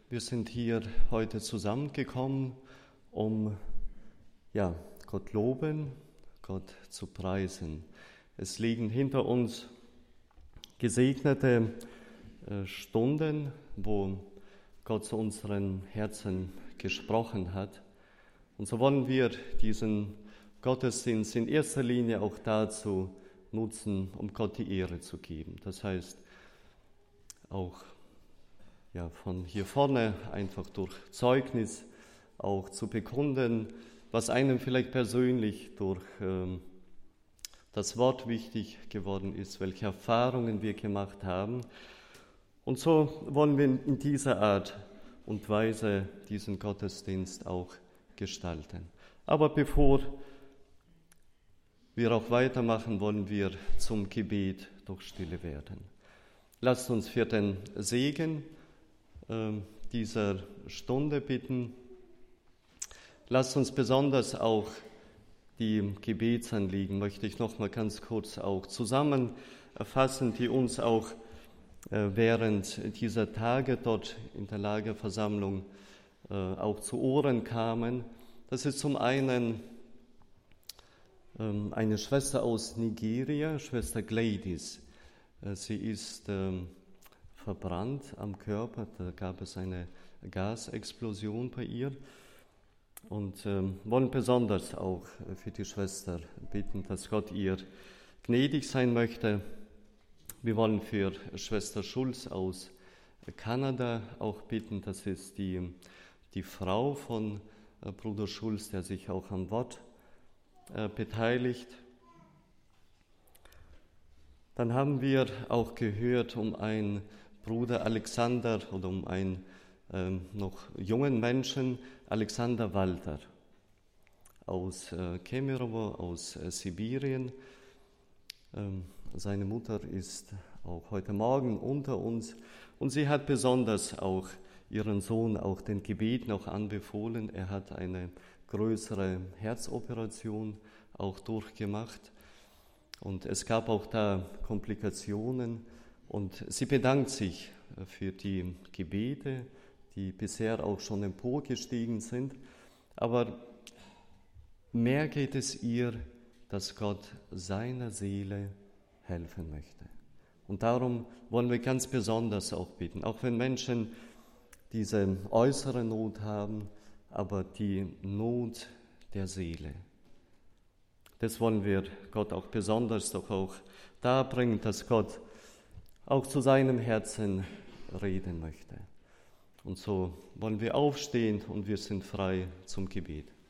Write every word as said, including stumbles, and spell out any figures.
Wir sind hier heute zusammengekommen, um ja, Gott loben, Gott zu preisen. Es liegen hinter uns gesegnete äh, Stunden, wo Gott zu unseren Herzen gesprochen hat. Und so wollen wir diesen Gottesdienst in erster Linie auch dazu nutzen, um Gott die Ehre zu geben. Das heißt, auch ja, von hier vorne einfach durch Zeugnis auch zu bekunden, was einem vielleicht persönlich durch ähm, das Wort wichtig geworden ist, welche Erfahrungen wir gemacht haben. Und so wollen wir in dieser Art und Weise diesen Gottesdienst auch gestalten. Aber bevor wir auch weitermachen, wollen wir zum Gebet durch Stille werden. Lasst uns für den Segen äh, dieser Stunde bitten. Lasst uns besonders auch die Gebetsanliegen, möchte ich noch mal ganz kurz auch zusammenfassen, die uns auch äh, während dieser Tage dort in der Lagerversammlung äh, auch zu Ohren kamen. Das ist zum einen ähm, eine Schwester aus Nigeria, Schwester Gladys. Äh, sie ist ähm, verbrannt am Körper, da gab es eine Gasexplosion bei ihr. Und ähm, wollen besonders auch für die Schwester bitten, dass Gott ihr gnädig sein möchte. Wir wollen für Schwester Schulz aus Kanada auch bitten. Das ist die, die Frau von äh, Bruder Schulz, der sich auch am Wort äh, beteiligt. Dann haben wir auch gehört um einen Bruder Alexander oder um einen ähm, noch jungen Menschen, Alexander Walter aus äh, Kemerovo, aus äh, Sibirien. Ähm, seine Mutter ist auch heute Morgen unter uns und sie hat besonders auch ihren Sohn auch den Gebet noch anbefohlen. Er hat eine größere Herzoperation auch durchgemacht und es gab auch da Komplikationen und sie bedankt sich für die Gebete, die bisher auch schon emporgestiegen sind. Aber mehr geht es ihr, dass Gott seiner Seele helfen möchte. Und darum wollen wir ganz besonders auch bitten, auch wenn Menschen diese äußere Not haben, aber die Not der Seele. Das wollen wir Gott auch besonders doch auch darbringen, dass Gott auch zu seinem Herzen reden möchte. Und so wollen wir aufstehen und wir sind frei zum Gebet.